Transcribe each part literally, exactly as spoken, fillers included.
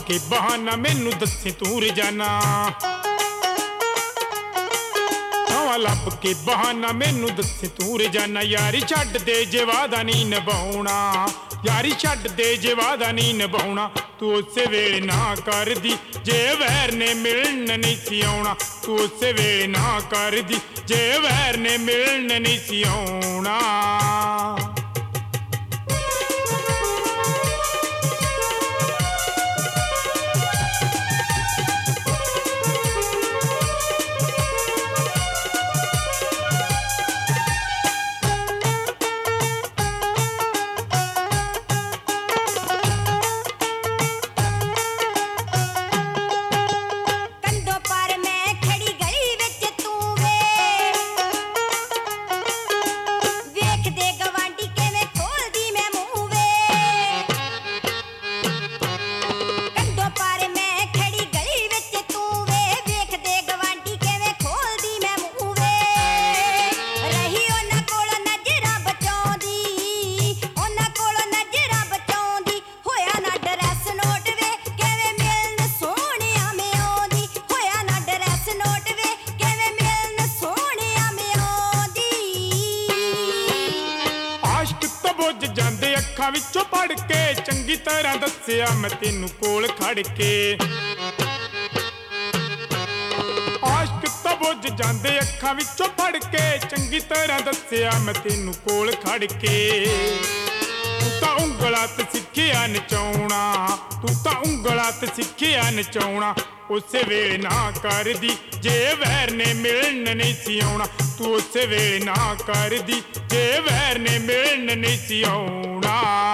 के बहाना मैनू दस्सी तू रजाना नवां लभ के बहाना मैनू दस्सी तू रजाना यारी छड्ड दे जे वादा नहीं निभाउणा यारी छड्ड दे जे वादा नहीं निभाउणा तू उस वेले ना कर दी जे वैर ने मिलन नहीं सी आउणा तू उस वेले ना कर दी जे वैर ने मिलन नहीं सी आउणा ਜਾਂਦੇ ਅੱਖਾਂ ਵਿੱਚੋਂ ਪੜ ਕੇ ਚੰਗੀ ਤਰ੍ਹਾਂ ਦੱਸਿਆ ਮੈਂ ਤੈਨੂੰ ਕੋਲ ਖੜ ਕੇ ਆਸ਼ਕ ਤਾਂ ਬੁੱਝ ਜਾਂਦੇ ਅੱਖਾਂ ਵਿੱਚੋਂ ਪੜ ਕੇ ਚੰਗੀ ਤਰ੍ਹਾਂ ਦੱਸਿਆ ਮੈਂ ਤੈਨੂੰ ਕੋਲ ਖੜ ਕੇ ਤੂੰ ਤਾਂ ਉਂਗਲਾਂ ਤੇ ਸਿੱਖਿਆ ਨਚਾਉਣਾ ਤੂੰ ਤਾਂ ਉਂਗਲਾਂ ਤੇ ਸਿੱਖਿਆ ਨਚਾਉਣਾ ਉਸੇ ਵੇਲੇ ਨਾ ਕਰਦੀ ਜੇ ਵੈਰ ਨੇ ਮਿਲਣ ਨਹੀਂ ਸੀ ਆਉਣਾ ਤੂੰ ਉਸੇ ਵੇਲੇ ਨਾ ਕਰਦੀ ਜੇ ਵੈਰ ਨੇ ਮਿਲਣ ਨਹੀਂ ਸੀ ਆਉਣਾ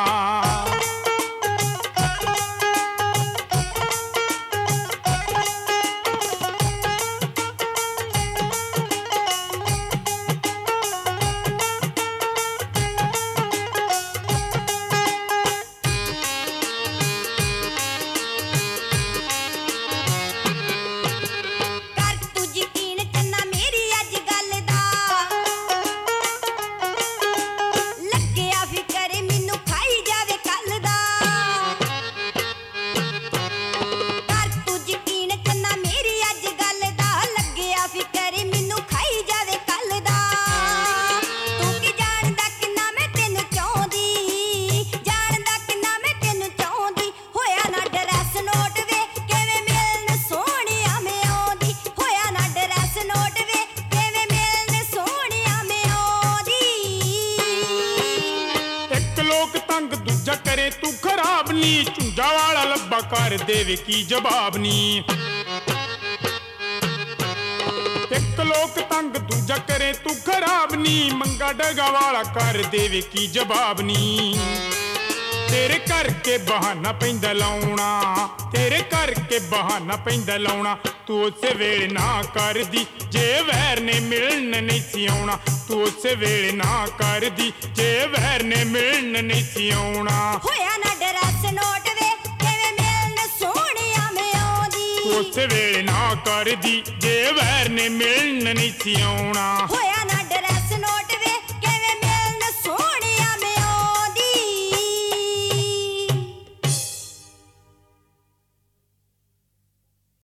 करे तू खराब नी झुंझा वाला लब्बा कर देवे की जवाब नी एक लोक तंग दूजा करे तू खराब नी मंगा डगा वाला कर देवे की जवाब नी तेरे करके बहाना पैंदा लाउणा तेरे करके बहाना पैंदा लाउणा तू उस वेले ना कर दी जे वैर ने मिलन नहीं सी आउणा तू उस वेले ना कर दी जे वैर ने मिलन नहीं सी आउणा होया ना डरस नोट वे किवें मिलन सोहणिया मैं आउंदी तू उस वेले ना कर दी जे वैर ने मिलन नहीं सी आउणा होया ना